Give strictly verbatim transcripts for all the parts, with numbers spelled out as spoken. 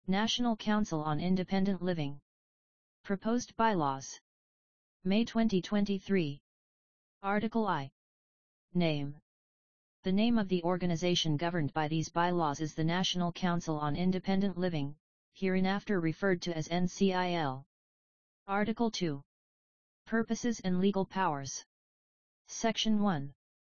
National Council on Independent Living. Proposed Bylaws. May twenty twenty-three. Article I. Name. The name of the organization governed by these bylaws is the National Council on Independent Living, hereinafter referred to as N C I L. Article two. Purposes and legal powers. Section one.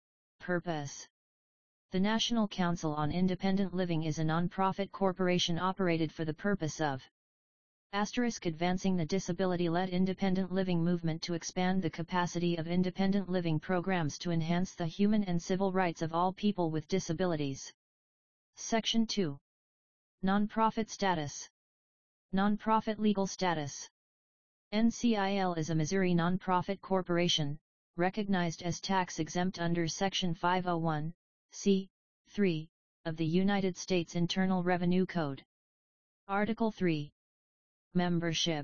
Purpose. The National Council on Independent Living is a non-profit corporation operated for the purpose of Asterisk advancing the disability-led independent living movement to expand the capacity of independent living programs to enhance the human and civil rights of all people with disabilities. Section two. Non-profit status. Non-profit legal status. N C I L is a Missouri non-profit corporation, recognized as tax-exempt under Section five oh one, C, three, of the United States Internal Revenue Code. Article three. Membership.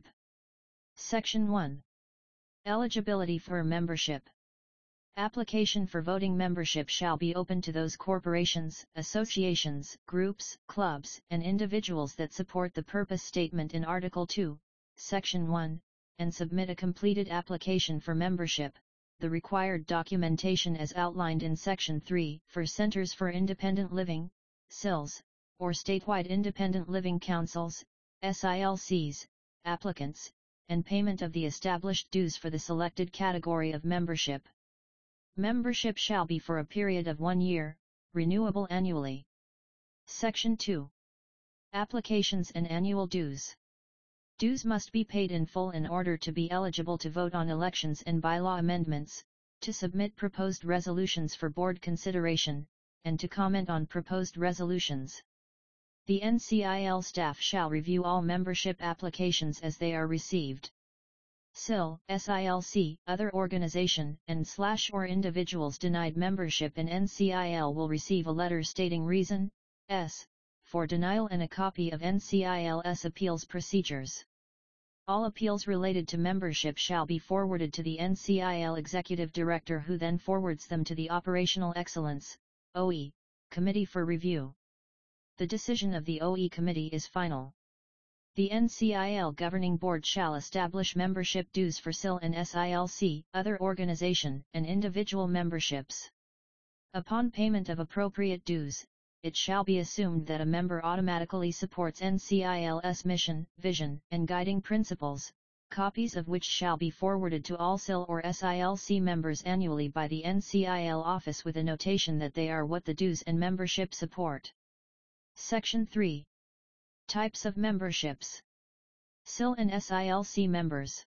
Section one. Eligibility for membership. Application for voting membership shall be open to those corporations, associations, groups, clubs, and individuals that support the purpose statement in Article two, Section one, and submit a completed application for membership, the required documentation as outlined in Section three, for Centers for Independent Living, S I Ls, or statewide independent living councils, S I L Cs, applicants, and payment of the established dues for the selected category of membership. Membership shall be for a period of one year, renewable annually. Section two. Applications and annual dues. Dues must be paid in full in order to be eligible to vote on elections and bylaw amendments, to submit proposed resolutions for board consideration, and to comment on proposed resolutions. The N C I L staff shall review all membership applications as they are received. S I L, S I L C, other organization, and slash or individuals denied membership in N C I L will receive a letter stating reason, S, for denial and a copy of N C I L's appeals procedures. All appeals related to membership shall be forwarded to the N C I L Executive Director, who then forwards them to the Operational Excellence, O E, Committee for review. The decision of the O E Committee is final. The N C I L Governing Board shall establish membership dues for S I L and S I L C, other organization, and individual memberships. Upon payment of appropriate dues, it shall be assumed that a member automatically supports N C I L's mission, vision, and guiding principles, copies of which shall be forwarded to all S I L or S I L C members annually by the N C I L office with a notation that they are what the dues and membership support. Section three. Types of memberships. S I L and S I L C members.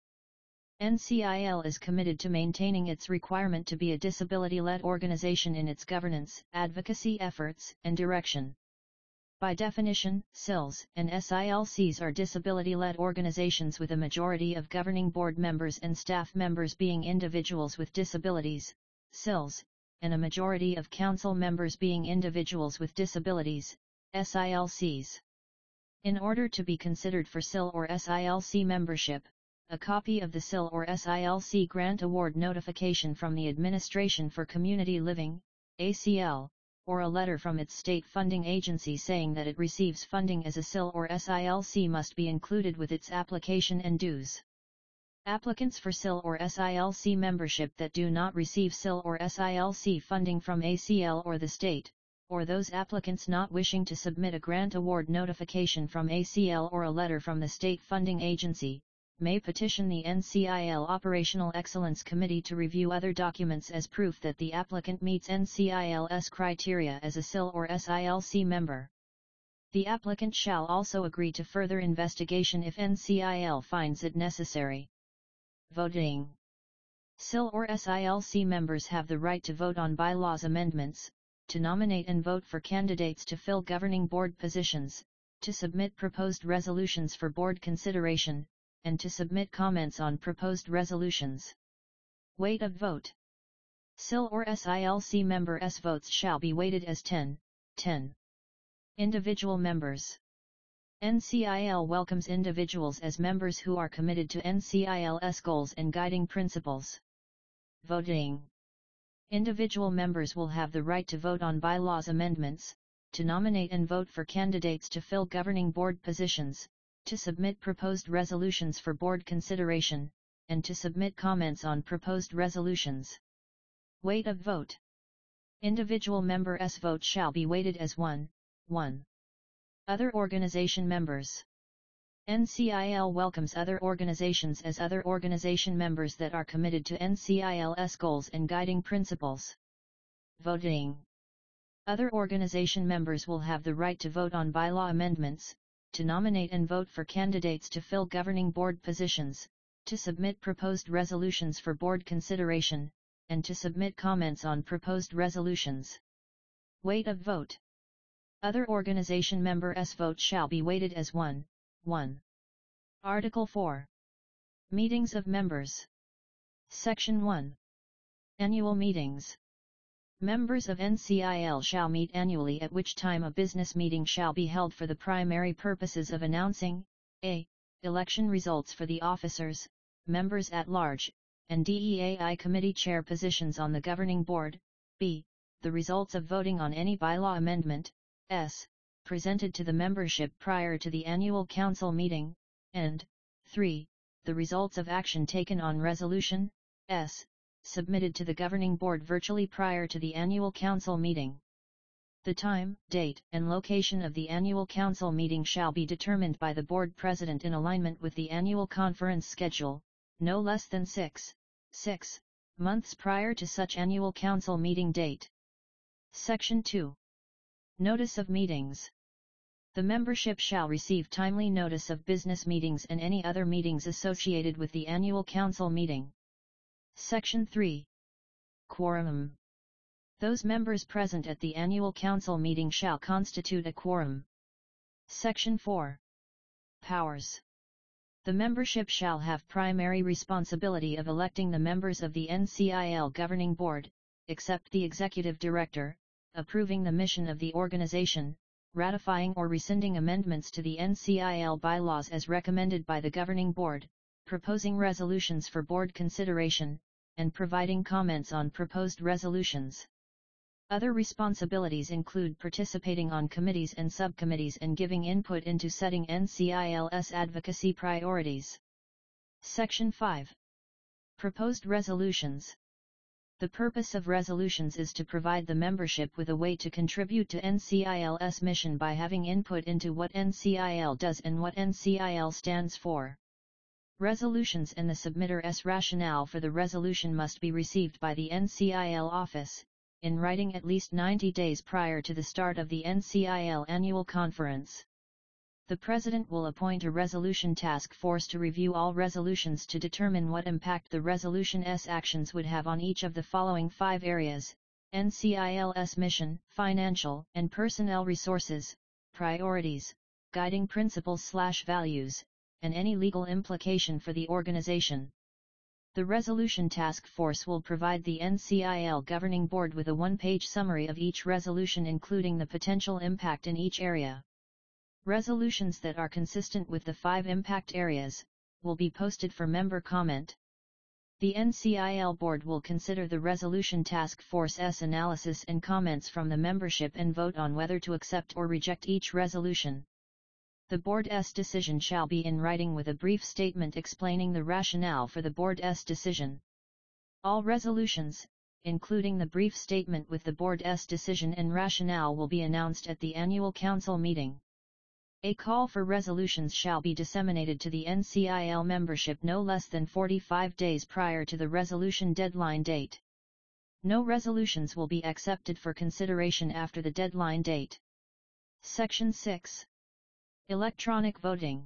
N C I L is committed to maintaining its requirement to be a disability-led organization in its governance, advocacy efforts, and direction. By definition, S I Ls and S I L Cs are disability-led organizations with a majority of governing board members and staff members being individuals with disabilities, S I Ls, and a majority of council members being individuals with disabilities, S I L Cs. In order to be considered for S I L or S I L C membership, a copy of the S I L or S I L C grant award notification from the Administration for Community Living, A C L, or a letter from its state funding agency saying that it receives funding as a S I L or S I L C must be included with its application and dues. Applicants for S I L or S I L C membership that do not receive S I L or S I L C funding from A C L or the state, or those applicants not wishing to submit a grant award notification from A C L or a letter from the state funding agency, may petition the N C I L Operational Excellence Committee to review other documents as proof that the applicant meets N C I L's criteria as a S I L or S I L C member. The applicant shall also agree to further investigation if N C I L finds it necessary. Voting. S I L or S I L C members have the right to vote on bylaws amendments, to nominate and vote for candidates to fill governing board positions, to submit proposed resolutions for board consideration, and to submit comments on proposed resolutions. Weight of vote. S I L or S I L C members' votes shall be weighted as ten, ten. Individual members. N C I L welcomes individuals as members who are committed to N C I L's goals and guiding principles. Voting. Individual members will have the right to vote on bylaws amendments, to nominate and vote for candidates to fill governing board positions, to submit proposed resolutions for board consideration, and to submit comments on proposed resolutions. Weight of vote. Individual members' vote shall be weighted as one, one. Other organization members. N C I L welcomes other organizations as other organization members that are committed to N C I L's goals and guiding principles. Voting. Other organization members will have the right to vote on bylaw amendments, to nominate and vote for candidates to fill governing board positions, to submit proposed resolutions for board consideration, and to submit comments on proposed resolutions. Weight of vote. Other organization members' vote shall be weighted as one, one. Article four. Meetings of members. Section one. Annual meetings. Members of N C I L shall meet annually, at which time a business meeting shall be held for the primary purposes of announcing a. Election results for the officers, members at large, and D E A I committee chair positions on the governing board, b. The results of voting on any bylaw amendment, s. presented to the membership prior to the annual council meeting, and three. The results of action taken on resolution, s. submitted to the governing board virtually prior to the annual council meeting. The time, date, and location of the annual council meeting shall be determined by the board president in alignment with the annual conference schedule, no less than six, six months prior to such annual council meeting date. Section two. Notice of meetings. The membership shall receive timely notice of business meetings and any other meetings associated with the annual council meeting. Section three. Quorum. Those members present at the annual council meeting shall constitute a quorum. Section four. Powers. The membership shall have primary responsibility of electing the members of the N C I L governing board, except the executive director, approving the mission of the organization, ratifying or rescinding amendments to the N C I L bylaws as recommended by the governing board, proposing resolutions for board consideration, and providing comments on proposed resolutions. Other responsibilities include participating on committees and subcommittees and giving input into setting N C I L's advocacy priorities. Section five. Proposed resolutions. The purpose of resolutions is to provide the membership with a way to contribute to N C I L's mission by having input into what N C I L does and what N C I L stands for. Resolutions and the submitter's rationale for the resolution must be received by the N C I L office, in writing at least ninety days prior to the start of the N C I L annual conference. The President will appoint a resolution task force to review all resolutions to determine what impact the resolution's actions would have on each of the following five areas: N C I L's mission, financial and personnel resources, priorities, guiding principles/values, and any legal implication for the organization. The Resolution Task Force will provide the N C I L Governing Board with a one-page summary of each resolution including the potential impact in each area. Resolutions that are consistent with the five impact areas will be posted for member comment. The N C I L Board will consider the Resolution Task Force's analysis and comments from the membership and vote on whether to accept or reject each resolution. The Board's decision shall be in writing with a brief statement explaining the rationale for the Board's decision. All resolutions, including the brief statement with the Board's decision and rationale, will be announced at the annual council meeting. A call for resolutions shall be disseminated to the N C I L membership no less than forty-five days prior to the resolution deadline date. No resolutions will be accepted for consideration after the deadline date. Section six. Electronic voting.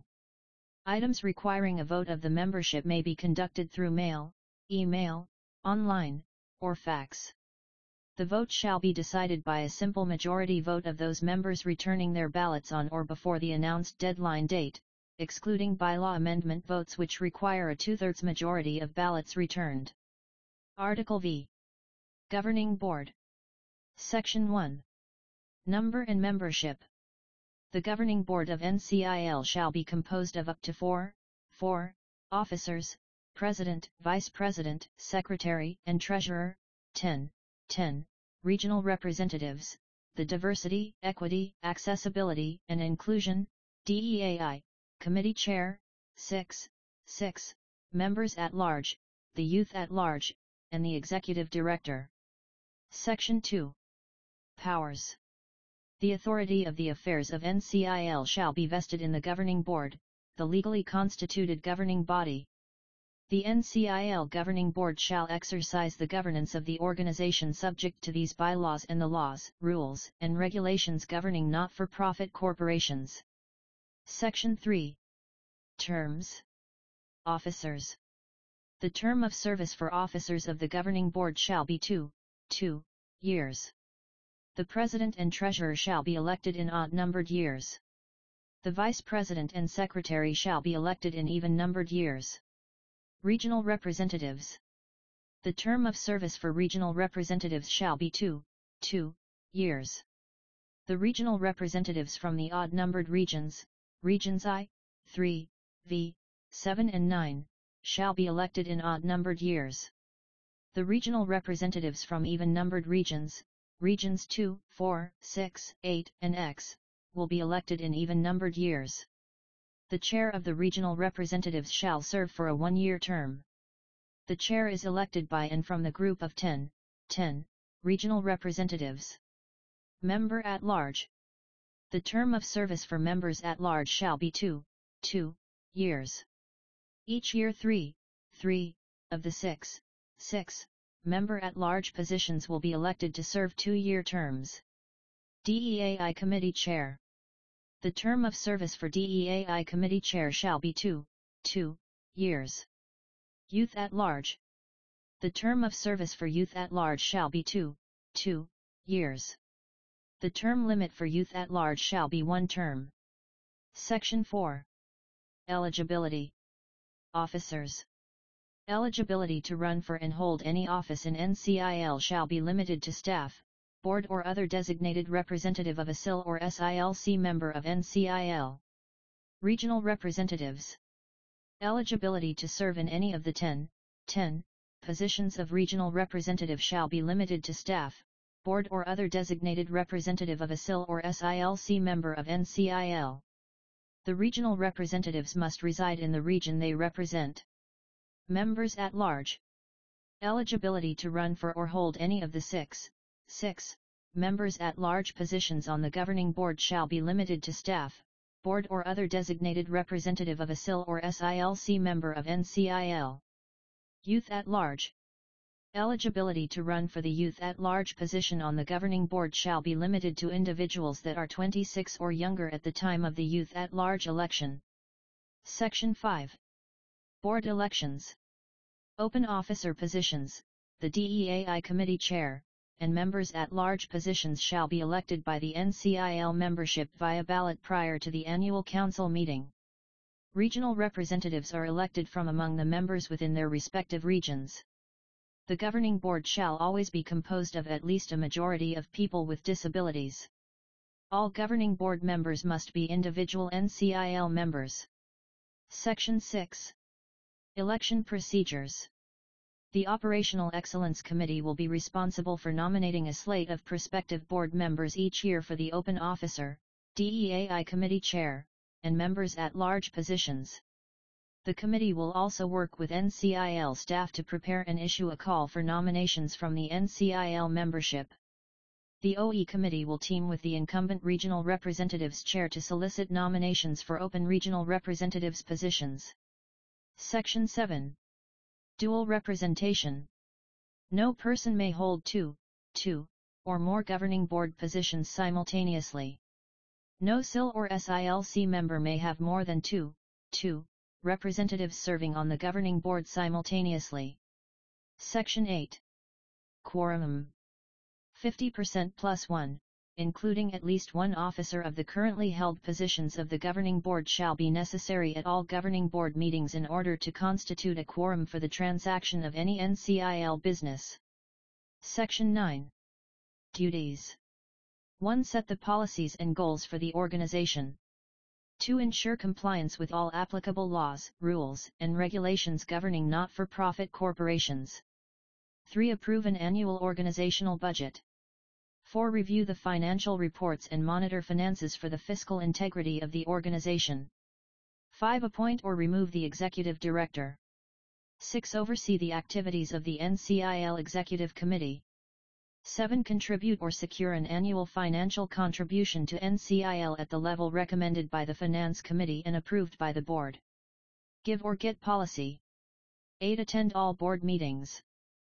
Items requiring a vote of the membership may be conducted through mail, email, online, or fax. The vote shall be decided by a simple majority vote of those members returning their ballots on or before the announced deadline date, excluding bylaw amendment votes which require a two-thirds majority of ballots returned. Article V. Governing Board. Section one. Number and membership. The Governing Board of N C I L shall be composed of up to four, four, officers, President, Vice President, Secretary, and Treasurer, ten, ten, regional representatives, the Diversity, Equity, Accessibility, and Inclusion, D E A I, Committee Chair, six, six, Members at Large, the Youth at Large, and the Executive Director. Section two. Powers. The authority of the affairs of N C I L shall be vested in the Governing Board, the legally constituted governing body. The N C I L Governing Board shall exercise the governance of the organization subject to these bylaws and the laws, rules, and regulations governing not-for-profit corporations. Section three. Terms. Officers. The term of service for officers of the Governing Board shall be two, two years. The President and Treasurer shall be elected in odd-numbered years. The Vice President and Secretary shall be elected in even-numbered years. Regional Representatives. The term of service for regional representatives shall be two, two years. The regional representatives from the odd-numbered regions, Regions I, three, V, seven and nine, shall be elected in odd-numbered years. The regional representatives from even-numbered regions, Regions two, four, six, eight, and X, will be elected in even-numbered years. The chair of the regional representatives shall serve for a one-year term. The chair is elected by and from the group of ten, ten, regional representatives. Member at large. The term of service for members at large shall be two, two years. Each year three, three, of the six, six, member at large positions will be elected to serve two-year terms. D E A I Committee Chair. The term of service for D E A I Committee Chair shall be two, two years. Youth at Large. The term of service for Youth at Large shall be two, two years. The term limit for Youth at Large shall be one term. Section four. Eligibility. Officers. Eligibility to run for and hold any office in N C I L shall be limited to staff, board or other designated representative of a S I L or S I L C member of N C I L. Regional representatives. Eligibility to serve in any of the ten, ten positions of regional representative shall be limited to staff, board or other designated representative of a S I L or S I L C member of N C I L. The regional representatives must reside in the region they represent. Members at large. Eligibility to run for or hold any of the six, six, members at large positions on the governing board shall be limited to staff, board or other designated representative of a S I L or S I L C member of N C I L. Youth at large. Eligibility to run for the youth at large position on the governing board shall be limited to individuals that are twenty-six or younger at the time of the youth at large election. Section five. Board elections. Open officer positions, the D E A I Committee Chair, and members at large positions shall be elected by the N C I L membership via ballot prior to the annual council meeting. Regional representatives are elected from among the members within their respective regions. The governing board shall always be composed of at least a majority of people with disabilities. All governing board members must be individual N C I L members. Section six. Election procedures. The Operational Excellence Committee will be responsible for nominating a slate of prospective board members each year for the open officer, D E A I Committee Chair, and members at large positions. The committee will also work with N C I L staff to prepare and issue a call for nominations from the N C I L membership. The O E Committee will team with the incumbent Regional Representatives Chair to solicit nominations for open regional representatives positions. Section seven. Dual representation. No person may hold two, two, or more governing board positions simultaneously. No S I L or S I L C member may have more than two, two, representatives serving on the governing board simultaneously. Section eight. Quorum. fifty percent plus one, including at least one officer of the currently held positions of the governing board shall be necessary at all governing board meetings in order to constitute a quorum for the transaction of any N C I L business. Section nine. Duties. one Set the policies and goals for the organization. two Ensure compliance with all applicable laws, rules, and regulations governing not-for-profit corporations. three Approve an annual organizational budget. four. Review the financial reports and monitor finances for the fiscal integrity of the organization. five. Appoint or remove the executive director. six. Oversee the activities of the N C I L Executive Committee. seven. Contribute or secure an annual financial contribution to N C I L at the level recommended by the Finance Committee and approved by the Board. Give or get policy. eight. Attend all board meetings.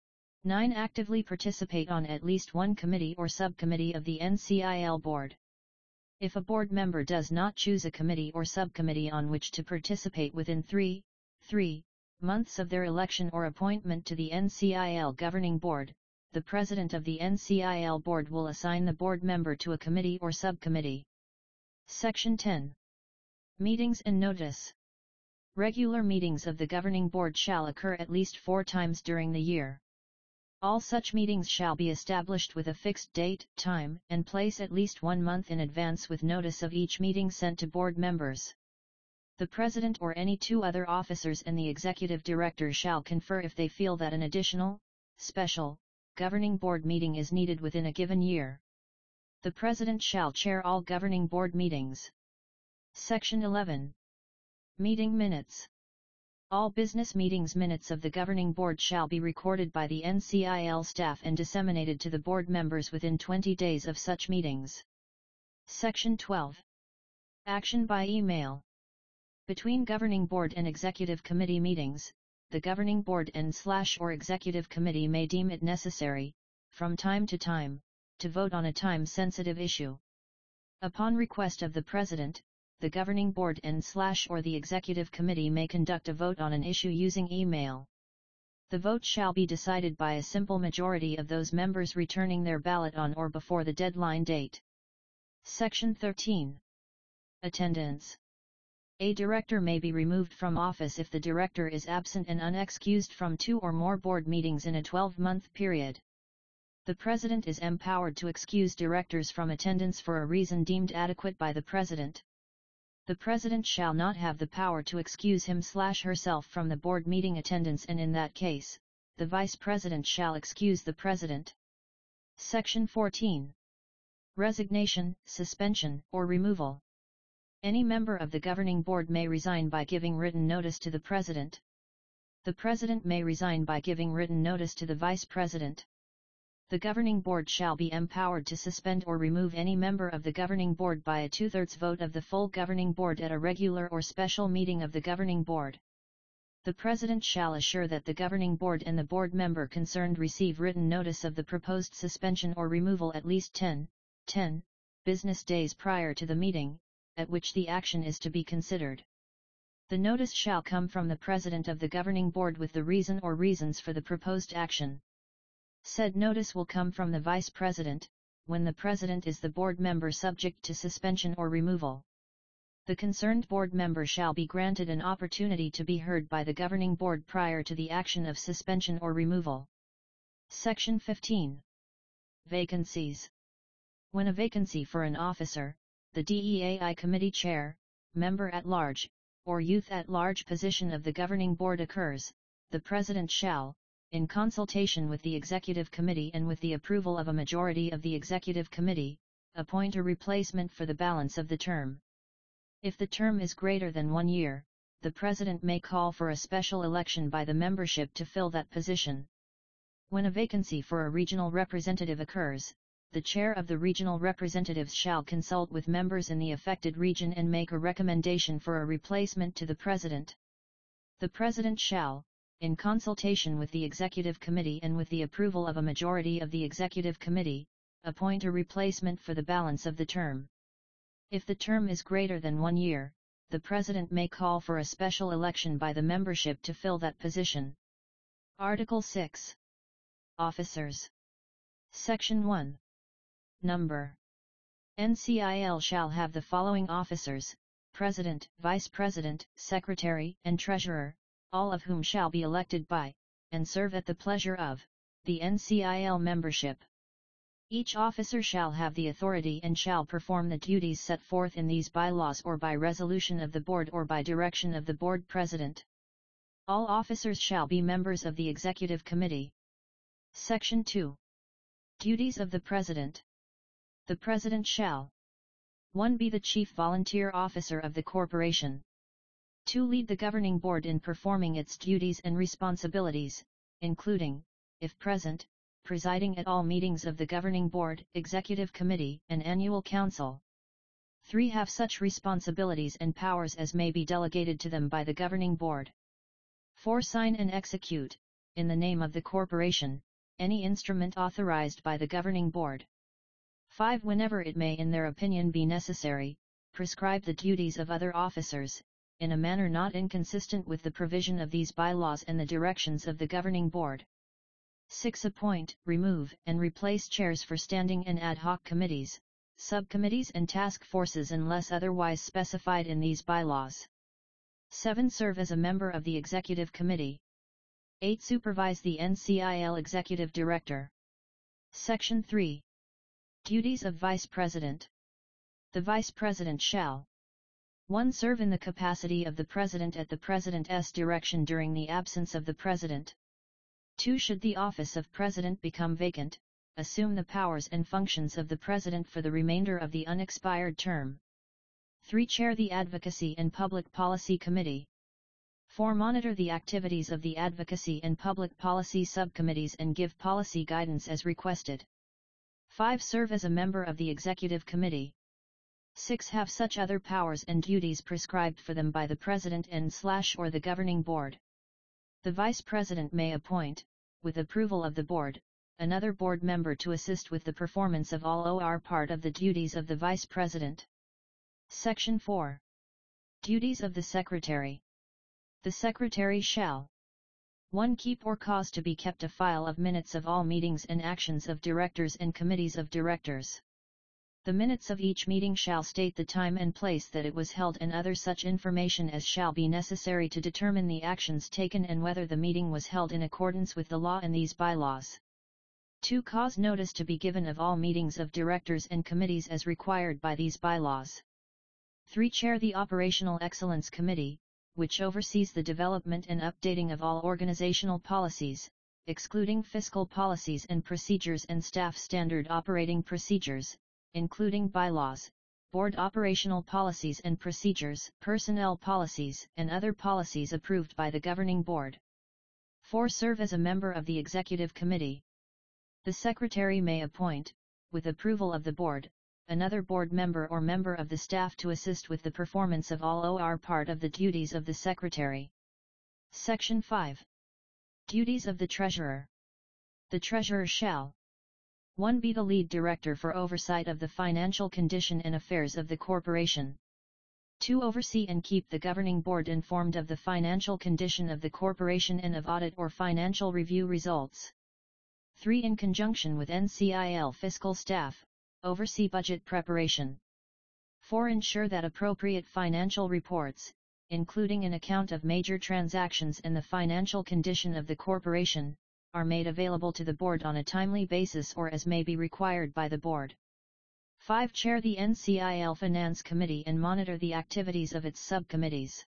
nine. Actively participate on at least one committee or subcommittee of the N C I L Board. If a board member does not choose a committee or subcommittee on which to participate within three, three months of their election or appointment to the N C I L Governing Board, the President of the N C I L Board will assign the board member to a committee or subcommittee. Section ten. Meetings and notice. Regular meetings of the Governing Board shall occur at least four times during the year. All such meetings shall be established with a fixed date, time, and place at least one month in advance with notice of each meeting sent to board members. The President or any two other officers and the Executive Director shall confer if they feel that an additional, special, Governing Board meeting is needed within a given year. The President shall chair all Governing Board meetings. Section eleven. Meeting minutes. All business meetings minutes of the Governing Board shall be recorded by the N C I L staff and disseminated to the board members within twenty days of such meetings. Section twelve. Action by email. Between Governing Board and Executive Committee meetings, the Governing Board and slash or Executive Committee may deem it necessary, from time to time, to vote on a time-sensitive issue. Upon request of the President, the Governing Board and slash or the Executive Committee may conduct a vote on an issue using email. The vote shall be decided by a simple majority of those members returning their ballot on or before the deadline date. Section thirteen. Attendance. A director may be removed from office if the director is absent and unexcused from two or more board meetings in a twelve-month period. The President is empowered to excuse directors from attendance for a reason deemed adequate by the President. The President shall not have the power to excuse him/herself from the board meeting attendance, and in that case, the Vice President shall excuse the President. Section fourteen. Resignation, suspension, or removal. Any member of the Governing Board may resign by giving written notice to the President. The President may resign by giving written notice to the Vice President. The Governing Board shall be empowered to suspend or remove any member of the Governing Board by a two-thirds vote of the full Governing Board at a regular or special meeting of the Governing Board. The President shall assure that the Governing Board and the board member concerned receive written notice of the proposed suspension or removal at least ten, ten business days prior to the meeting, at which the action is to be considered. The notice shall come from the President of the Governing Board with the reason or reasons for the proposed action. Said notice will come from the Vice President, when the President is the board member subject to suspension or removal. The concerned board member shall be granted an opportunity to be heard by the Governing Board prior to the action of suspension or removal. Section fifteen. Vacancies. When a vacancy for an officer, the D E A I Committee Chair, Member at Large, or Youth at Large position of the Governing Board occurs, the President shall, in consultation with the Executive Committee and with the approval of a majority of the Executive Committee, appoint a replacement for the balance of the term. If the term is greater than one year, the President may call for a special election by the membership to fill that position. When a vacancy for a regional representative occurs, the chair of the regional representatives shall consult with members in the affected region and make a recommendation for a replacement to the President. The President shall, in consultation with the Executive Committee and with the approval of a majority of the Executive Committee, appoint a replacement for the balance of the term. If the term is greater than one year, the President may call for a special election by the membership to fill that position. Article six. Officers. Section one. Number. N C I L shall have the following officers: President, Vice President, Secretary, and Treasurer, all of whom shall be elected by, and serve at the pleasure of, the N C I L membership. Each officer shall have the authority and shall perform the duties set forth in these bylaws or by resolution of the Board or by direction of the Board President. All officers shall be members of the Executive Committee. Section two. Duties of the President. The President shall one Be the Chief Volunteer Officer of the corporation. two Lead the Governing Board in performing its duties and responsibilities, including, if present, presiding at all meetings of the Governing Board, Executive Committee, and Annual Council. three Have such responsibilities and powers as may be delegated to them by the Governing Board. four Sign and execute, in the name of the corporation, any instrument authorized by the Governing Board. five Whenever it may in their opinion be necessary, prescribe the duties of other officers, in a manner not inconsistent with the provision of these bylaws and the directions of the Governing Board. six Appoint, remove, and replace chairs for standing and ad hoc committees, subcommittees and task forces unless otherwise specified in these bylaws. seven Serve as a member of the Executive Committee. eight Supervise the N C I L Executive Director. Section three. Duties of Vice President. The Vice President shall one Serve in the capacity of the President at the President's direction during the absence of the President. two Should the office of President become vacant, assume the powers and functions of the President for the remainder of the unexpired term. three Chair the Advocacy and Public Policy Committee. four Monitor the activities of the Advocacy and Public Policy Subcommittees and give policy guidance as requested. five Serve as a member of the Executive Committee. six Have such other powers and duties prescribed for them by the President and slash or the Governing Board. The Vice President may appoint, with approval of the Board, another Board member to assist with the performance of all or part of the duties of the Vice President. Section four. Duties of the Secretary. The Secretary shall one Keep or cause to be kept a file of minutes of all meetings and actions of directors and committees of directors. The minutes of each meeting shall state the time and place that it was held and other such information as shall be necessary to determine the actions taken and whether the meeting was held in accordance with the law and these bylaws. two Cause notice to be given of all meetings of directors and committees as required by these bylaws. three Chair the Operational Excellence Committee, which oversees the development and updating of all organizational policies, excluding fiscal policies and procedures and staff standard operating procedures, including bylaws, board operational policies and procedures, personnel policies, and other policies approved by the Governing Board. four Serve as a member of the Executive Committee. The Secretary may appoint, with approval of the Board, another Board member or member of the staff to assist with the performance of all or part of the duties of the Secretary. Section five. Duties of the Treasurer. The Treasurer shall one Be the lead director for oversight of the financial condition and affairs of the corporation. two Oversee and keep the Governing Board informed of the financial condition of the corporation and of audit or financial review results. three In conjunction with N C I L fiscal staff, oversee budget preparation. four Ensure that appropriate financial reports, including an account of major transactions and the financial condition of the corporation, are made available to the Board on a timely basis or as may be required by the Board. five Chair the N C I L Finance Committee and monitor the activities of its subcommittees.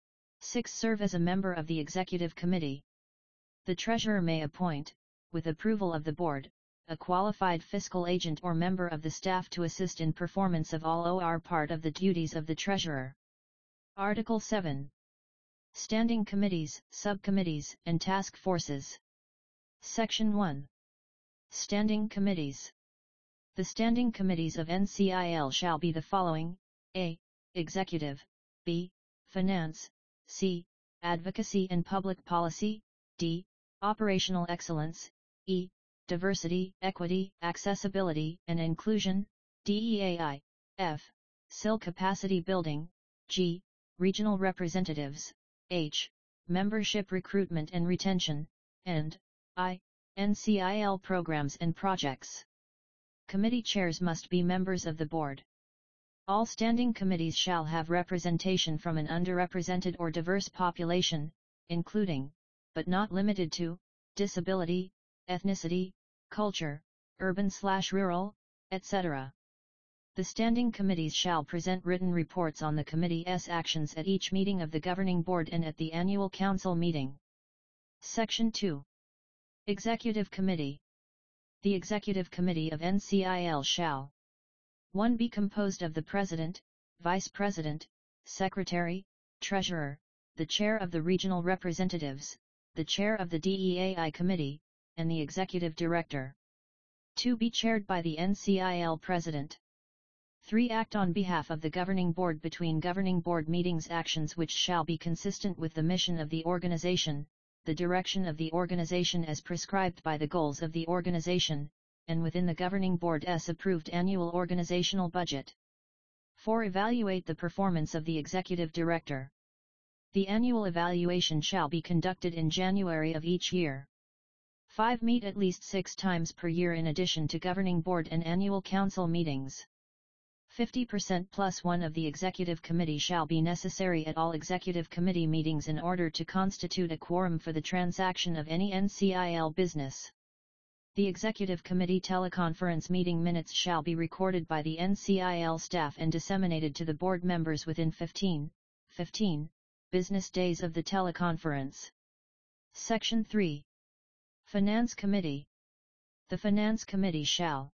six Serve as a member of the Executive Committee. The Treasurer may appoint, with approval of the Board, a qualified fiscal agent or member of the staff to assist in performance of all or part of the duties of the Treasurer. Article seven. Standing Committees, Subcommittees, and Task Forces. Section one. Standing Committees. The standing committees of N C I L shall be the following: A. Executive, B. Finance, C. Advocacy and Public Policy, D. Operational Excellence, E. Diversity, Equity, Accessibility, and Inclusion, D E A I, F. S I L Capacity Building, G. Regional Representatives, H. Membership Recruitment and Retention, and I. N C I L Programs and Projects. Committee chairs must be members of the Board. All standing committees shall have representation from an underrepresented or diverse population, including, but not limited to, disability, ethnicity, culture, urban/rural, et cetera. The standing committees shall present written reports on the committee's actions at each meeting of the Governing Board and at the annual council meeting. Section two. Executive Committee. The Executive Committee of N C I L shall one B composed of the President, Vice President, Secretary, Treasurer, the Chair of the Regional Representatives, the Chair of the D E A I Committee, and the Executive Director. two B chaired by the N C I L President. three Act on behalf of the Governing Board between Governing Board meetings actions which shall be consistent with the mission of the organization, the direction of the organization as prescribed by the goals of the organization, and within the Governing Board's approved annual organizational budget. four Evaluate the performance of the Executive Director. The annual evaluation shall be conducted in January of each year. five Meet at least six times per year in addition to Governing Board and annual Council meetings. fifty percent plus one of the Executive Committee shall be necessary at all Executive Committee meetings in order to constitute a quorum for the transaction of any N C I L business. The Executive Committee teleconference meeting minutes shall be recorded by the N C I L staff and disseminated to the board members within fifteen business days of the teleconference. Section three. Finance Committee. The Finance Committee shall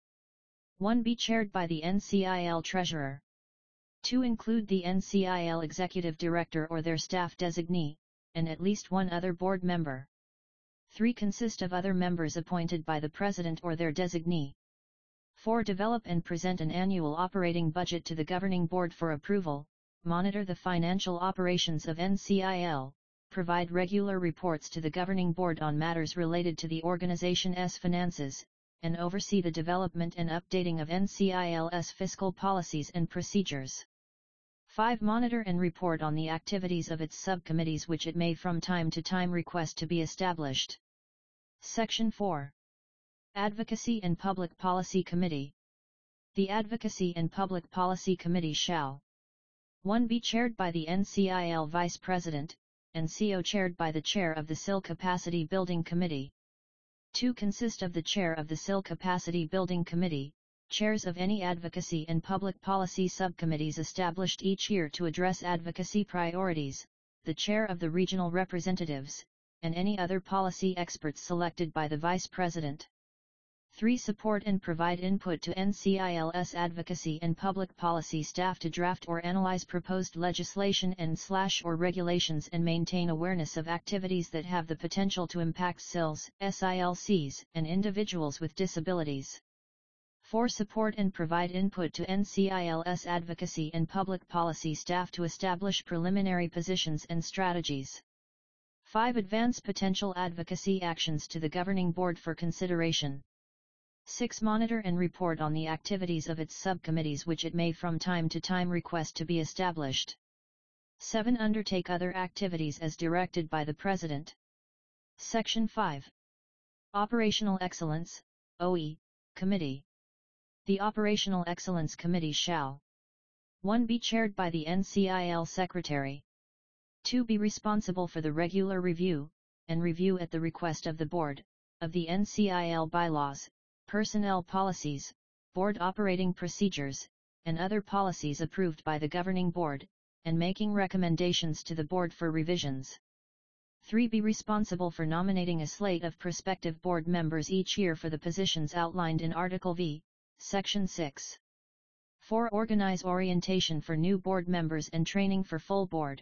one Be chaired by the N C I L Treasurer. two Include the N C I L Executive Director or their staff designee, and at least one other board member. three Consist of other members appointed by the President or their designee. four Develop and present an annual operating budget to the Governing Board for approval, monitor the financial operations of N C I L, provide regular reports to the Governing Board on matters related to the organization's finances, and oversee the development and updating of N C I L's fiscal policies and procedures. five Monitor and report on the activities of its subcommittees which it may from time to time request to be established. Section four. Advocacy and Public Policy Committee. The Advocacy and Public Policy Committee shall one Be chaired by the N C I L Vice President, and co chaired by the Chair of the S I L Capacity Building Committee. two Consist of the Chair of the S I L Capacity Building Committee, chairs of any advocacy and public policy subcommittees established each year to address advocacy priorities, the Chair of the Regional Representatives, and any other policy experts selected by the Vice President. three Support and provide input to N C I L's advocacy and public policy staff to draft or analyze proposed legislation and slash or regulations and maintain awareness of activities that have the potential to impact S I Ls, S I L Cs, and individuals with disabilities. four Support and provide input to N C I L's advocacy and public policy staff to establish preliminary positions and strategies. five Advance potential advocacy actions to the Governing Board for consideration. six Monitor and report on the activities of its subcommittees which it may from time to time request to be established. seven Undertake other activities as directed by the President. Section five. Operational Excellence, O E, Committee. The Operational Excellence Committee shall one Be chaired by the N C I L Secretary. two Be responsible for the regular review, and review at the request of the Board, of the N C I L bylaws, personnel policies, board operating procedures, and other policies approved by the Governing Board, and making recommendations to the Board for revisions. three Be responsible for nominating a slate of prospective board members each year for the positions outlined in Article V, Section six. four Organize orientation for new board members and training for full board.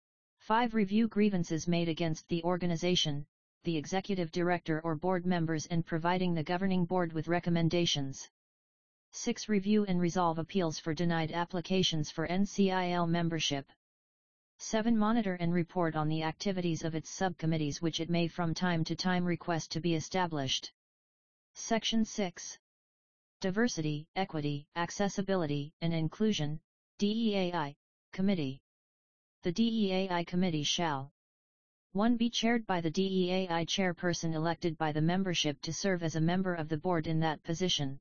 five Review grievances made against the organization, the executive director or board members and providing the Governing Board with recommendations. six Review and resolve appeals for denied applications for N C I L membership. seven Monitor and report on the activities of its subcommittees which it may from time to time request to be established. Section six. Diversity, Equity, Accessibility, and Inclusion, D E A I, Committee. The D E A I Committee shall one Be chaired by the D E A I chairperson elected by the membership to serve as a member of the board in that position.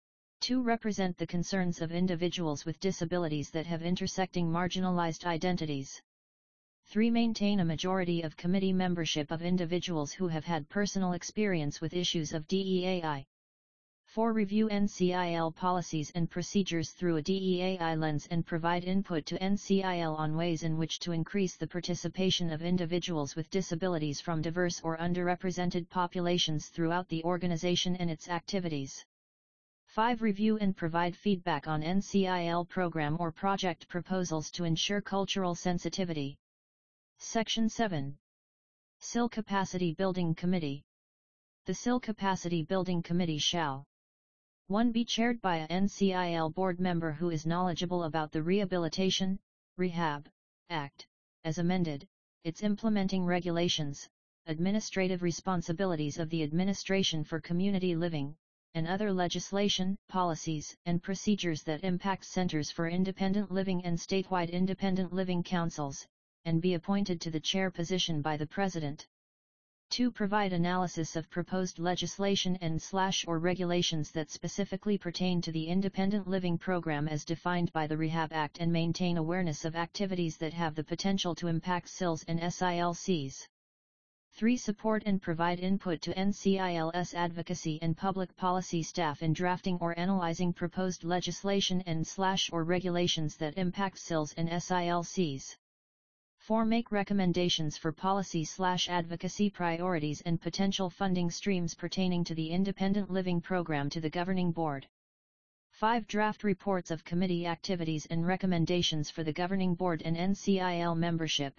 two Represent the concerns of individuals with disabilities that have intersecting marginalized identities. three Maintain a majority of committee membership of individuals who have had personal experience with issues of D E A I. four Review N C I L policies and procedures through a D E A I lens and provide input to N C I L on ways in which to increase the participation of individuals with disabilities from diverse or underrepresented populations throughout the organization and its activities. five Review and provide feedback on N C I L program or project proposals to ensure cultural sensitivity. Section seven. S I L Capacity Building Committee. The S I L Capacity Building Committee shall one Be chaired by a N C I L board member who is knowledgeable about the Rehabilitation, Rehab, Act, as amended, its implementing regulations, administrative responsibilities of the Administration for Community Living, and other legislation, policies, and procedures that impact centers for independent living and statewide independent living councils, and be appointed to the chair position by the President. two Provide analysis of proposed legislation and slash or regulations that specifically pertain to the Independent Living Program as defined by the Rehab Act and maintain awareness of activities that have the potential to impact S I Ls and S I L Cs. three Support and provide input to N C I L's advocacy and public policy staff in drafting or analyzing proposed legislation and slash or regulations that impact S I Ls and S I L Cs. four Make recommendations for policy slash advocacy priorities and potential funding streams pertaining to the Independent Living Program to the Governing Board. five Draft reports of committee activities and recommendations for the Governing Board and N C I L membership.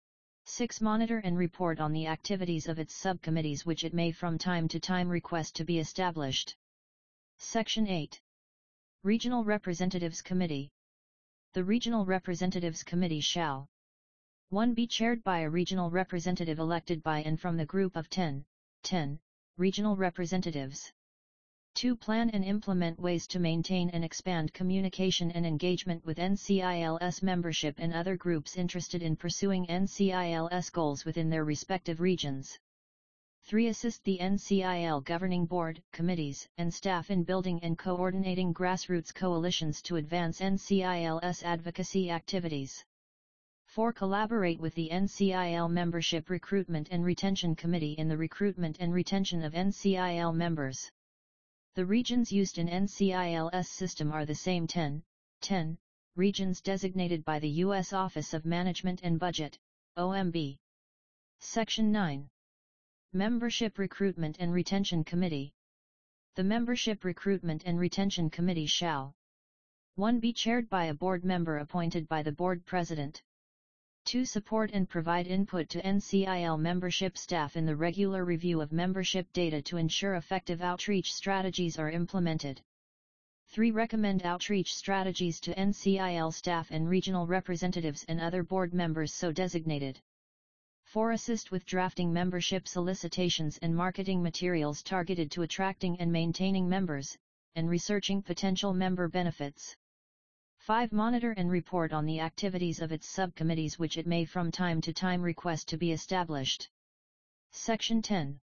six Monitor and report on the activities of its subcommittees which it may from time to time request to be established. Section eight. Regional Representatives Committee. The Regional Representatives Committee shall one Be chaired by a regional representative elected by and from the group of ten, ten, regional representatives. two Plan and implement ways to maintain and expand communication and engagement with N C I L's membership and other groups interested in pursuing N C I L's goals within their respective regions. three Assist the N C I L Governing Board, committees, and staff in building and coordinating grassroots coalitions to advance N C I L's advocacy activities. four Collaborate with the N C I L Membership Recruitment and Retention Committee in the recruitment and retention of N C I L members. The regions used in N C I L's system are the same ten, ten, regions designated by the U S Office of Management and Budget, O M B. Section nine. Membership Recruitment and Retention Committee. The Membership Recruitment and Retention Committee shall one Be chaired by a board member appointed by the Board President. two Support and provide input to N C I L membership staff in the regular review of membership data to ensure effective outreach strategies are implemented. three Recommend outreach strategies to N C I L staff and regional representatives and other board members so designated. four Assist with drafting membership solicitations and marketing materials targeted to attracting and maintaining members, and researching potential member benefits. five Monitor and report on the activities of its subcommittees which it may from time to time request to be established. Section ten.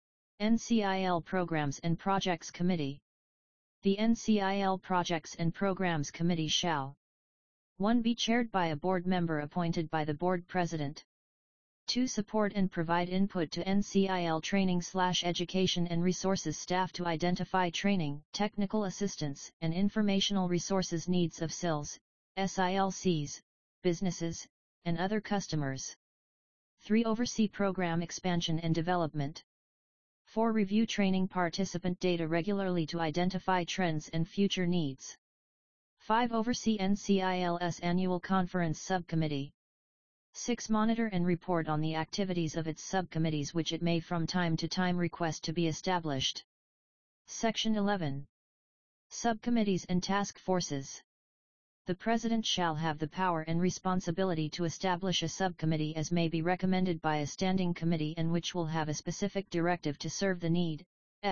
N C I L Programs and Projects Committee. The N C I L Projects and Programs Committee shall one Be chaired by a board member appointed by the Board President. two Support and provide input to N C I L training slash education and resources staff to identify training, technical assistance, and informational resources needs of S I Ls, S I L Cs, businesses, and other customers. three Oversee program expansion and development. four Review training participant data regularly to identify trends and future needs. five Oversee N C I L's annual conference subcommittee. six Monitor and report on the activities of its subcommittees which it may from time to time request to be established. Section eleven. Subcommittees and Task Forces. The President shall have the power and responsibility to establish a subcommittee as may be recommended by a standing committee and which will have a specific directive to serve the needs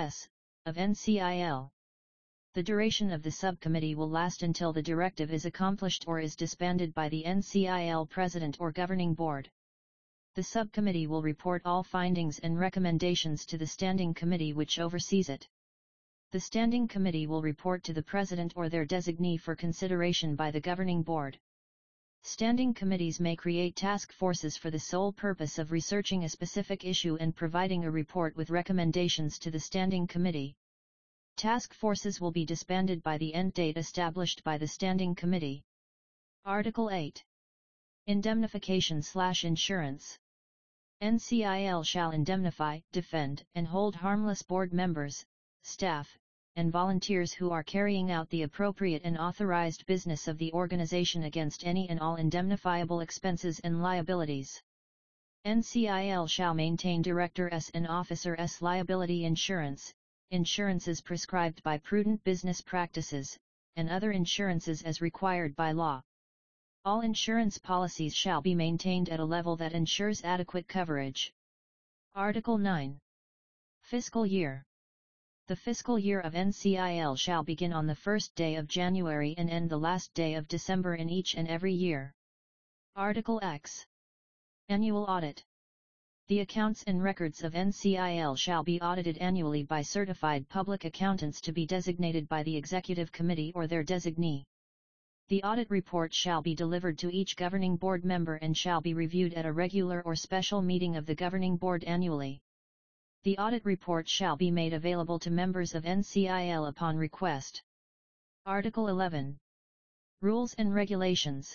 of N C I L. The duration of the subcommittee will last until the directive is accomplished or is disbanded by the N C I L President or Governing Board. The subcommittee will report all findings and recommendations to the Standing Committee which oversees it. The Standing Committee will report to the President or their designee for consideration by the Governing Board. Standing committees may create task forces for the sole purpose of researching a specific issue and providing a report with recommendations to the Standing Committee. Task forces will be disbanded by the end date established by the Standing Committee. Article eight. Indemnification slash insurance. N C I L shall indemnify, defend, and hold harmless board members, staff, and volunteers who are carrying out the appropriate and authorized business of the organization against any and all indemnifiable expenses and liabilities. N C I L shall maintain Director-S and Officer-S liability insurance, insurances prescribed by prudent business practices, and other insurances as required by law. All insurance policies shall be maintained at a level that ensures adequate coverage. Article nine. Fiscal Year. The fiscal year of N C I L shall begin on the first day of January and end the last day of December in each and every year. Article X. Annual Audit. The accounts and records of N C I L shall be audited annually by certified public accountants to be designated by the Executive Committee or their designee. The audit report shall be delivered to each governing board member and shall be reviewed at a regular or special meeting of the governing board annually. The audit report shall be made available to members of N C I L upon request. Article eleven. Rules and Regulations.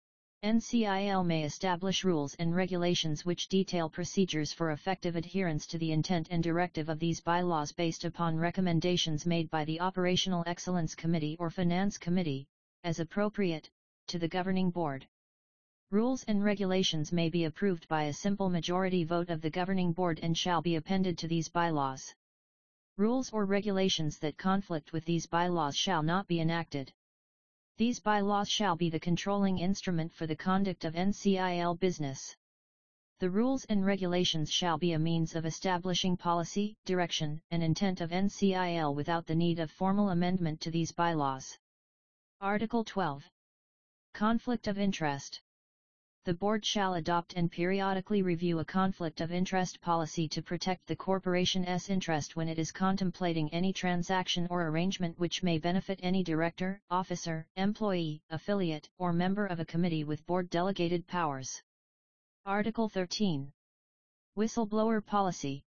N C I L may establish rules and regulations which detail procedures for effective adherence to the intent and directive of these bylaws based upon recommendations made by the Operational Excellence Committee or Finance Committee, as appropriate, to the governing board. Rules and regulations may be approved by a simple majority vote of the governing board and shall be appended to these bylaws. Rules or regulations that conflict with these bylaws shall not be enacted. These bylaws shall be the controlling instrument for the conduct of N C I L business. The rules and regulations shall be a means of establishing policy, direction, and intent of N C I L without the need of formal amendment to these bylaws. Article twelve. Conflict of Interest. The board shall adopt and periodically review a conflict of interest policy to protect the corporation's interest when it is contemplating any transaction or arrangement which may benefit any director, officer, employee, affiliate, or member of a committee with board delegated powers. Article thirteen. Whistleblower Policy.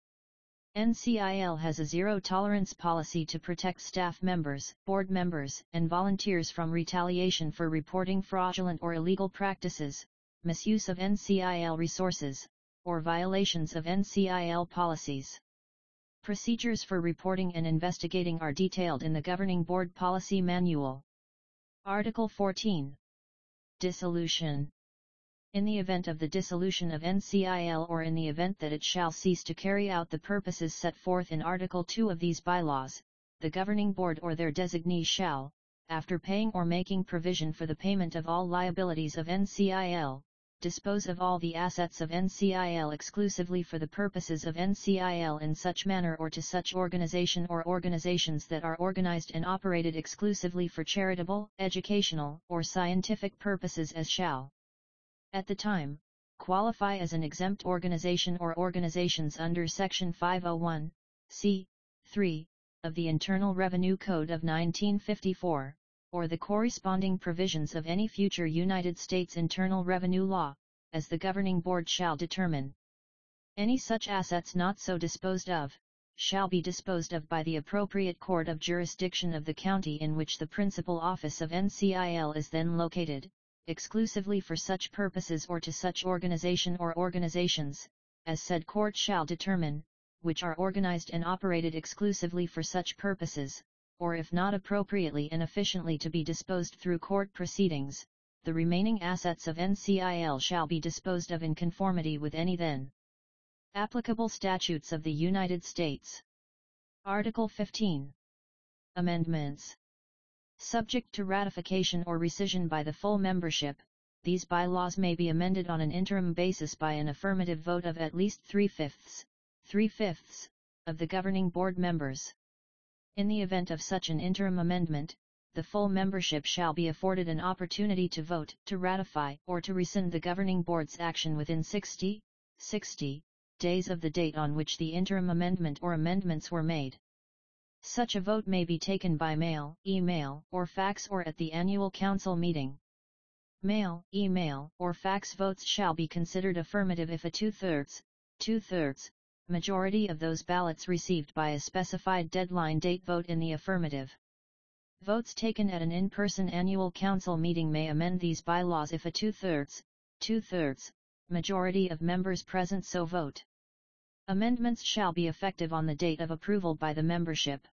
N C I L has a zero-tolerance policy to protect staff members, board members, and volunteers from retaliation for reporting fraudulent or illegal practices, misuse of N C I L resources, or violations of N C I L policies. Procedures for reporting and investigating are detailed in the Governing Board Policy Manual. Article fourteen. Dissolution. In the event of the dissolution of N C I L or in the event that it shall cease to carry out the purposes set forth in Article two of these bylaws, the governing board or their designee shall, after paying or making provision for the payment of all liabilities of N C I L, dispose of all the assets of N C I L exclusively for the purposes of N C I L in such manner or to such organization or organizations that are organized and operated exclusively for charitable, educational, or scientific purposes as shall, at the time, qualify as an exempt organization or organizations under Section five oh one, C, three, of the Internal Revenue Code of nineteen fifty-four, or the corresponding provisions of any future United States Internal Revenue Law, as the governing board shall determine. Any such assets not so disposed of, shall be disposed of by the appropriate court of jurisdiction of the county in which the principal office of N C I L is then located, exclusively for such purposes or to such organization or organizations, as said court shall determine, which are organized and operated exclusively for such purposes, or if not appropriately and efficiently to be disposed through court proceedings, the remaining assets of N C I L shall be disposed of in conformity with any then applicable statutes of the United States. Article fifteen. Amendments. Subject to ratification or rescission by the full membership, these bylaws may be amended on an interim basis by an affirmative vote of at least three-fifths, three-fifths, of the governing board members. In the event of such an interim amendment, the full membership shall be afforded an opportunity to vote, to ratify, or to rescind the governing board's action within sixty, sixty days of the date on which the interim amendment or amendments were made. Such a vote may be taken by mail, email, or fax or at the annual council meeting. Mail, email, or fax votes shall be considered affirmative if a two-thirds, two-thirds, majority of those ballots received by a specified deadline date vote in the affirmative. Votes taken at an in-person annual council meeting may amend these bylaws if a two-thirds, two-thirds, majority of members present so vote. Amendments shall be effective on the date of approval by the membership.